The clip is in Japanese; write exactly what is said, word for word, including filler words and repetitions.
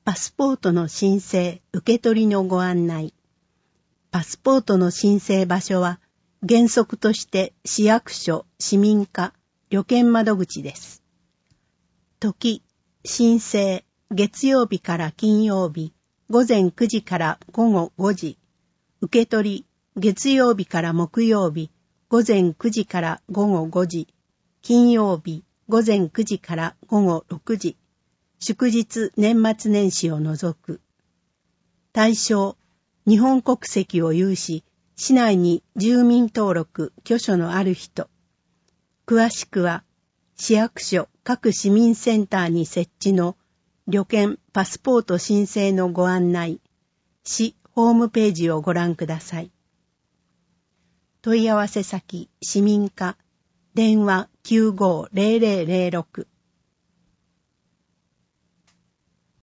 パスポートの申請受け取りのご案内。パスポートの申請場所は原則として市役所、市民課、旅券窓口です。時、申請、月曜日から金曜日、午前くじから午後ごじ。受け取り、月曜日から木曜日、午前くじから午後ごじ。金曜日、午前くじから午後ろくじ。祝日、年末年始を除く。対象、日本国籍を有し、市内に住民登録、居所のある人。詳しくは、市役所各市民センターに設置の旅券パスポート申請のご案内、市ホームページをご覧ください。問い合わせ先、市民課、電話 きゅうごーぜろぜろぜろろく。